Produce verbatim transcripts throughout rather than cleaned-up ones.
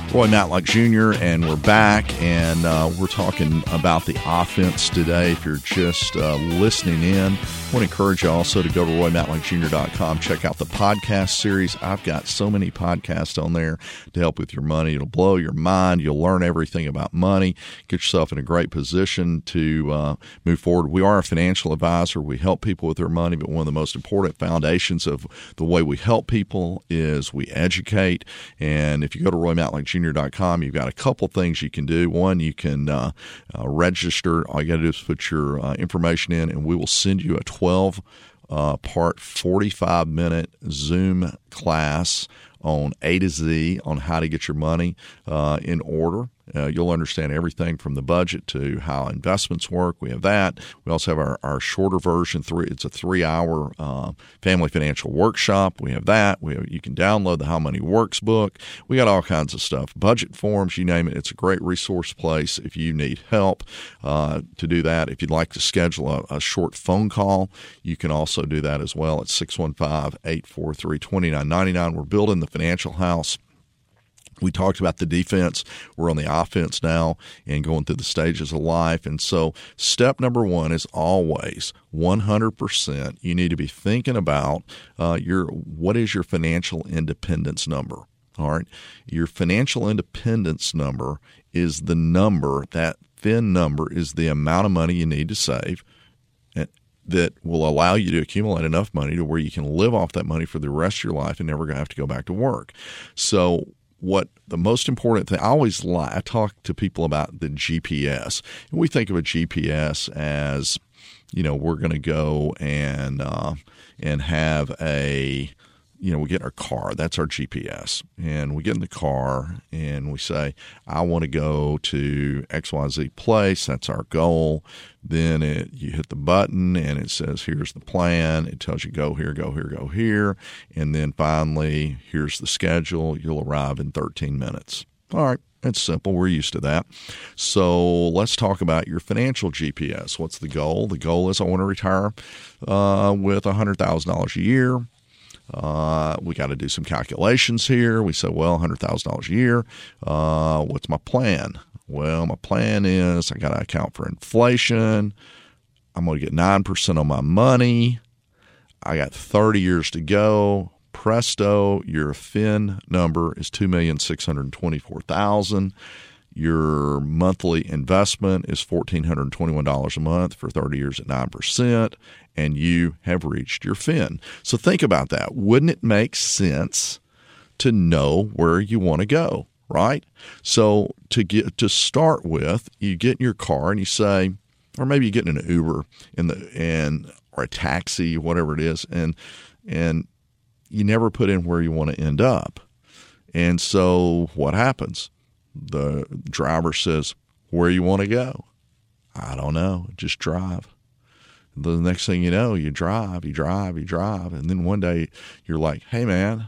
Roy Matlock Junior, and we're back, and uh, we're talking about the offense today. If you're just uh, listening in, I want to encourage you also to go to roy matlock junior dot com, check out the podcast series. I've got so many podcasts on there to help with your money. It'll blow your mind. You'll learn everything about money, get yourself in a great position to uh, move forward. We are a financial advisor. We help people with their money, but one of the most important foundations of the way we help people is we educate. And if you go to roy matlock junior dot com, you've got a couple things you can do. One, you can uh, uh, register. All you got to do is put your uh, information in, and we will send you a twelve uh, part, forty-five minute Zoom class on A to Z on how to get your money uh, in order. Uh, you'll understand everything from the budget to how investments work. We have that. We also have our, our shorter version. Three. It's a three-hour uh, family financial workshop. We have that. We have, you can download the How Money Works book. We got all kinds of stuff. Budget forms, you name it. It's a great resource place if you need help uh, to do that. If you'd like to schedule a, a short phone call, you can also do that as well at six one five, eight four three, two nine nine nine. We're building the financial house. We talked about the defense. We're on the offense now and going through the stages of life. And so step number one is always one hundred percent. You need to be thinking about uh, your what is your financial independence number. All right. Your financial independence number is the number, that F I N number is the amount of money you need to save that will allow you to accumulate enough money to where you can live off that money for the rest of your life and never going to have to go back to work. So what the most important thing, I always lie, I talk to people about the G P S. And we think of a G P S as, you know, we're going to go and uh, and have a, you know, we get in our car. That's our G P S. And we get in the car and we say, I want to go to X Y Z place. That's our goal. Then it, you hit the button and it says, here's the plan. It tells you go here, go here, go here. And then finally, here's the schedule. You'll arrive in thirteen minutes. All right. It's simple. We're used to that. So let's talk about your financial G P S. What's the goal? The goal is I want to retire uh, with one hundred thousand dollars a year. Uh, we got to do some calculations here. We say, well, one hundred thousand dollars a year. Uh, what's my plan? Well, my plan is I got to account for inflation. I'm going to get nine percent on my money. I got thirty years to go. Presto, your F I N number is two million six hundred twenty-four thousand dollars. Your monthly investment is one thousand four hundred twenty-one dollars a month for thirty years at nine percent, and you have reached your F I N. So think about that. Wouldn't it make sense to know where you want to go, right? So to get to start with, you get in your car and you say, or maybe you get in an Uber in the and or a taxi, whatever it is, and and you never put in where you want to end up. And so what happens? The driver says, where you want to go? I don't know. Just drive. The next thing you know, you drive, you drive, you drive. And then one day you're like, hey, man,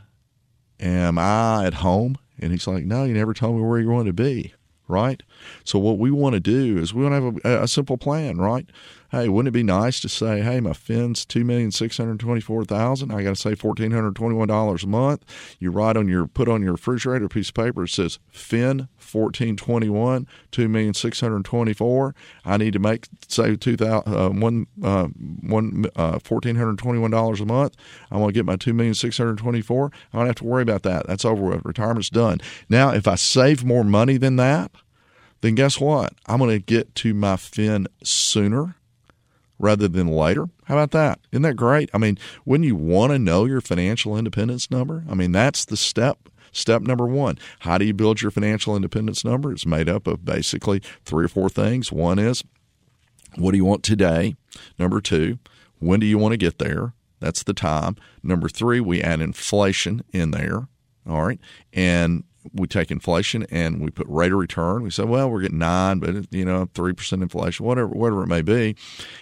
am I at home? And he's like, no, you never told me where you want to be, right? So what we want to do is we want to have a, a simple plan, right? Hey, wouldn't it be nice to say, hey, my F I N's two million six hundred twenty-four thousand dollars. I got to say one thousand four hundred twenty-one dollars a month. You write on your, put on your refrigerator a piece of paper. It says F I N fourteen twenty-one, two million six hundred twenty-four. I need to make, say, two thousand, uh, one, uh, one, uh, one thousand four hundred twenty-one dollars a month. I want to get my two million six hundred twenty-four. I don't have to worry about that. That's over with. Retirement's done. Now, if I save more money than that, then guess what? I'm going to get to my F I N sooner rather than later. How about that? Isn't that great? I mean, wouldn't you want to know your financial independence number? I mean, that's the step. Step number one. How do you build your financial independence number? It's made up of basically three or four things. One is, what do you want today? Number two, when do you want to get there? That's the time. Number three, we add inflation in there. All right. And we take inflation and we put rate of return. We say, well, we're getting nine, but, you know, three percent inflation, whatever, whatever it may be.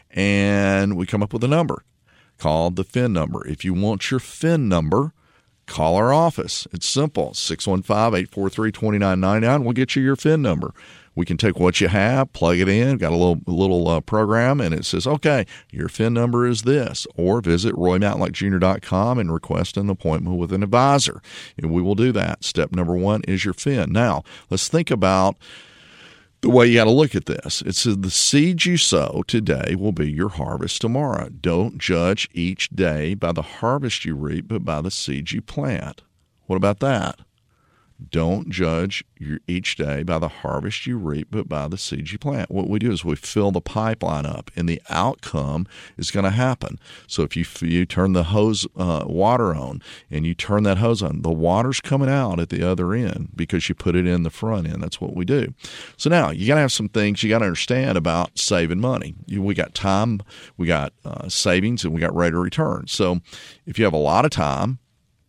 And we come up with a number called the F I N number. If you want your F I N number, call our office. It's simple. six one five, eight four three, two nine nine nine. We'll get you your F I N number. we can take what you have, plug it in, got a little little uh, program, and it says, okay, your F I N number is this, or visit roy matlock junior dot com and request an appointment with an advisor, and we will do that. Step number one is your F I N. Now, let's think about the way you got to look at this. It says the seeds you sow today will be your harvest tomorrow. Don't judge each day by the harvest you reap, but by the seeds you plant. What about that? Don't judge your, each day by the harvest you reap, but by the seeds you plant. What we do is we fill the pipeline up, and the outcome is going to happen. So if you you turn the hose uh, water on, and you turn that hose on, the water's coming out at the other end because you put it in the front end. That's what we do. So now you got to have some things you got to understand about saving money. You, we got time, we got uh, savings, and we got rate of return. So if you have a lot of time,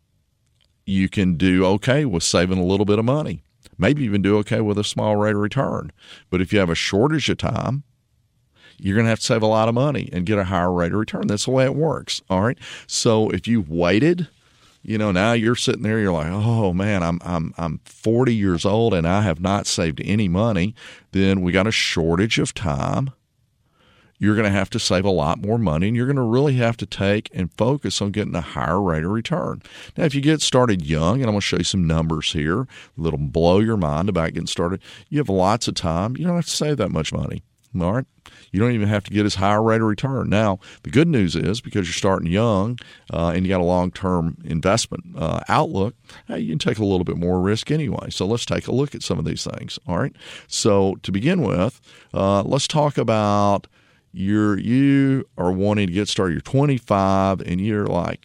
you can do okay with saving a little bit of money. Maybe even do okay with a small rate of return. But if you have a shortage of time, you're going to have to save a lot of money and get a higher rate of return. That's the way it works. All right. So if you've waited, you know, now you're sitting there, you're like, oh man, I'm I'm I'm forty years old and I have not saved any money. Then we got a shortage of time. You're going to have to save a lot more money, and you're going to really have to take and focus on getting a higher rate of return. Now, if you get started young, and I'm going to show you some numbers here that'll blow your mind about getting started, you have lots of time. You don't have to save that much money. All right? You don't even have to get as high a rate of return. Now, the good news is because you're starting young uh, and you got a long-term investment uh, outlook, hey, you can take a little bit more risk anyway. So let's take a look at some of these things. All right? So to begin with, uh, let's talk about You're you are wanting to get started. You're twenty-five, and you're like,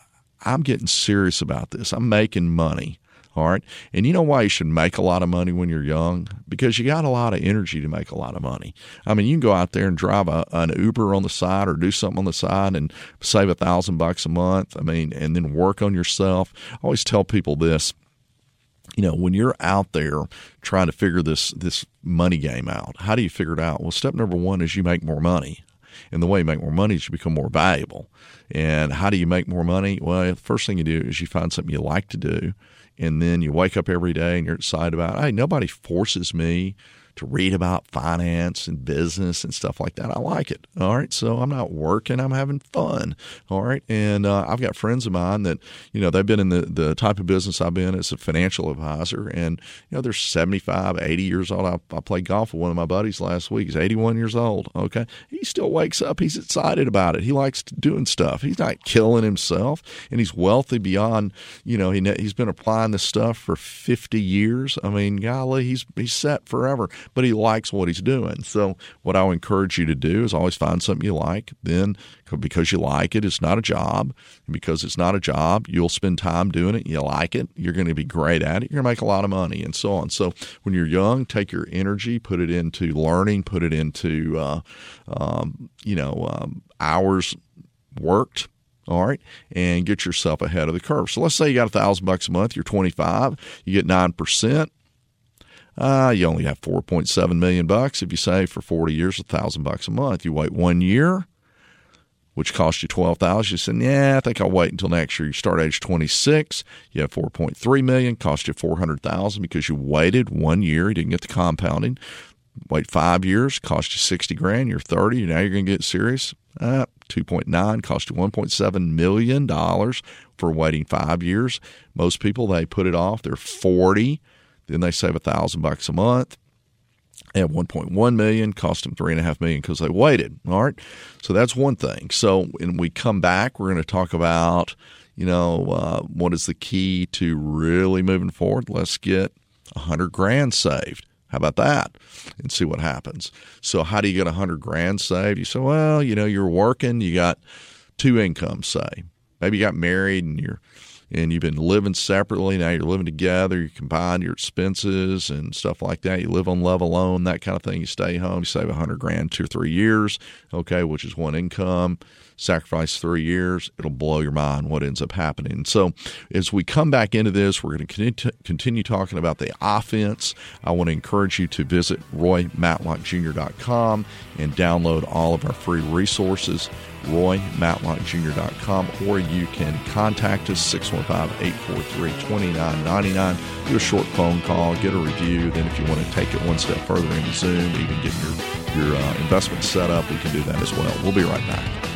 I'm getting serious about this. I'm making money. All right. And you know why you should make a lot of money when you're young? Because you got a lot of energy to make a lot of money. I mean, you can go out there and drive a, an Uber on the side or do something on the side and save a thousand bucks a month. I mean, and then work on yourself. I always tell people this. You know, when you're out there trying to figure this this money game out, how do you figure it out? Well, step number one is you make more money. And the way you make more money is you become more valuable. And how do you make more money? Well, the first thing you do is you find something you like to do, and then you wake up every day and you're excited about, hey, nobody forces me to read about finance and business and stuff like that. I like it. All right. So I'm not working. I'm having fun. All right. And uh, I've got friends of mine that, you know, they've been in the, the type of business I've been as a financial advisor. And, you know, they're seventy-five, eighty years old. I, I played golf with one of my buddies last week. He's eighty-one years old. Okay. He still wakes up. He's excited about it. He likes doing stuff. He's not killing himself. And he's wealthy beyond, you know, he, he's been applying this stuff for fifty years. I mean, golly, he's, he's set forever. But he likes what he's doing. So what I would encourage you to do is always find something you like. Then because you like it, it's not a job. And because it's not a job, you'll spend time doing it. You like it. You're going to be great at it. You're going to make a lot of money and so on. So when you're young, take your energy, put it into learning, put it into, uh, um, you know, um, hours worked. All right, and get yourself ahead of the curve. So let's say you got a thousand bucks a month. You're twenty-five. You get nine percent. Uh, you only have four point seven million bucks if you save for forty years, a thousand bucks a month. You wait one year, which costs you twelve thousand. You say, yeah, I think I'll wait until next year. You start age twenty-six. You have four point three million, cost you four hundred thousand because you waited one year. You didn't get the compounding. Wait five years, cost you sixty grand. You're thirty. Now you're going to get serious. Uh, two point nine cost you one point seven million dollars for waiting five years. Most people, they put it off. They're forty. Then they save a thousand bucks a month. They have one point one million, cost them three and a half million because they waited. All right, so that's one thing. So when we come back, we're going to talk about, you know, uh, what is the key to really moving forward. Let's get a hundred grand saved. How about that? And see what happens. So how do you get a hundred grand saved? You say, well, you know, you're working, you got two incomes, say. Maybe you got married and you're and you've been living separately. Now you're living together. You combine your expenses and stuff like that. You live on level loan, that kind of thing. You stay home. You save a hundred grand, two or three years, okay, which is one income. Sacrifice three years. It'll blow your mind what ends up happening. So as we come back into this, we're going to continue talking about the offense. I want to encourage you to visit roy matlock junior dot com and download all of our free resources. roy matlock junior dot com, or you can contact us, six one five, eight four three, two nine nine nine. Do a short phone call, get a review. Then if you want to take it one step further into Zoom, even get your, your uh, investment set up, we can do that as well. We'll be right back.